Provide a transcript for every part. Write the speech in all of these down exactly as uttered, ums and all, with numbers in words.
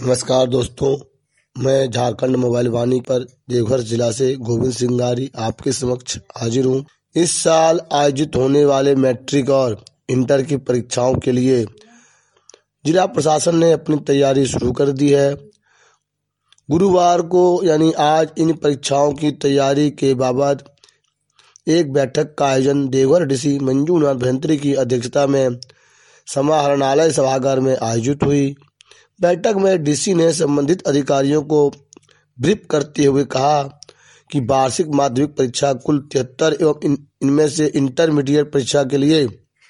नमस्कार दोस्तों, मैं झारखंड मोबाइल वाणी पर देवघर जिला से गोविंद सिंगारी आपके समक्ष हाजिर हूँ। इस साल आयोजित होने वाले मैट्रिक और इंटर की परीक्षाओं के लिए जिला प्रशासन ने अपनी तैयारी शुरू कर दी है। गुरुवार को यानी आज इन परीक्षाओं की तैयारी के बाबत एक बैठक का आयोजन देवघर डीसी मंजूनाथ भंत्री की अध्यक्षता में समाहरणालय सभागार में आयोजित हुई। बैठक में डीसी ने संबंधित अधिकारियों को ब्रीफ करते हुए कहा कि वार्षिक माध्यमिक परीक्षा कुल तिहत्तर एवं इन, इनमें से इंटरमीडिएट परीक्षा के लिए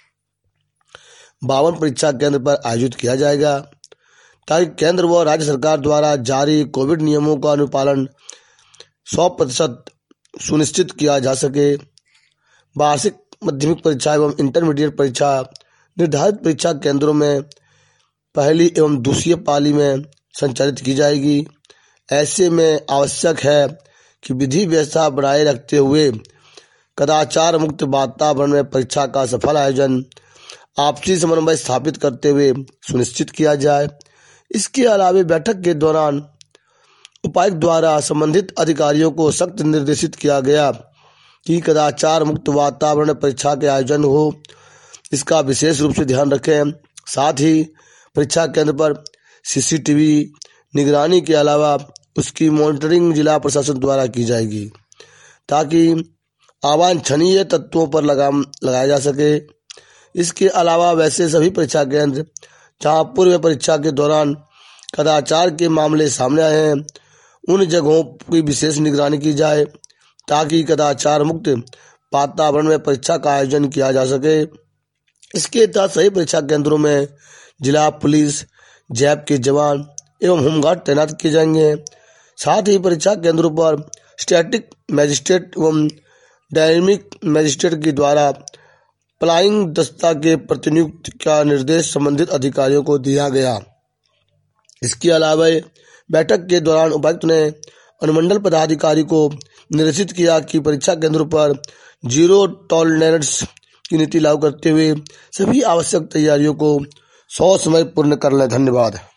बावन परीक्षा केंद्र पर आयोजित किया जाएगा, ताकि केंद्र व राज्य सरकार द्वारा जारी कोविड नियमों का अनुपालन सौ प्रतिशत सुनिश्चित किया जा सके। वार्षिक माध्यमिक परीक्षा एवं इंटरमीडिएट परीक्षा निर्धारित परीक्षा केंद्रों में पहली एवं दूसरी पाली में संचालित की जाएगी। ऐसे में आवश्यक है कि विधि व्यवस्था बनाए रखते हुए कदाचार मुक्त वातावरण में परीक्षा का सफल आयोजन आपसी समन्वय स्थापित करते हुए सुनिश्चित किया जाए। इसके अलावा बैठक के दौरान उपायुक्त द्वारा संबंधित अधिकारियों को सख्त निर्देशित किया गया कि कदाचार मुक्त वातावरण में परीक्षा के आयोजन हो, इसका विशेष रूप से ध्यान रखें। साथ ही परीक्षा केंद्र पर सीसीटीवी निगरानी के अलावा उसकी मॉनिटरिंग जिला प्रशासन द्वारा की जाएगी, ताकि अवांछनीय तत्वों पर लगाम लगाया जा सके। इसके अलावा वैसे सभी परीक्षा केंद्र जहां पूर्व परीक्षा के दौरान कदाचार के मामले सामने आए हैं, उन जगहों की विशेष निगरानी की जाए, ताकि कदाचार मुक्त वातावरण में परीक्षा का आयोजन किया जा सके। इसके तहत सही परीक्षा केंद्रों में जिला पुलिस, जैप के जवान एवं होमगार्ड तैनात किए जाएंगे। साथ ही परीक्षा केंद्रों पर स्टैटिक मजिस्ट्रेट एवं डायनेमिक मजिस्ट्रेट के द्वारा प्लाइंग दस्ता के प्रतिनियुक्ति का निर्देश संबंधित अधिकारियों को दिया गया। इसके अलावा बैठक के दौरान उपायुक्त ने अनुमंडल पदाधिकारी को निर्देशित किया कि परीक्षा केंद्रों पर जीरो टॉलरेंस की नीति लागू करते हुए सभी आवश्यक तैयारियों को सौ समय पूर्ण कर लें। धन्यवाद।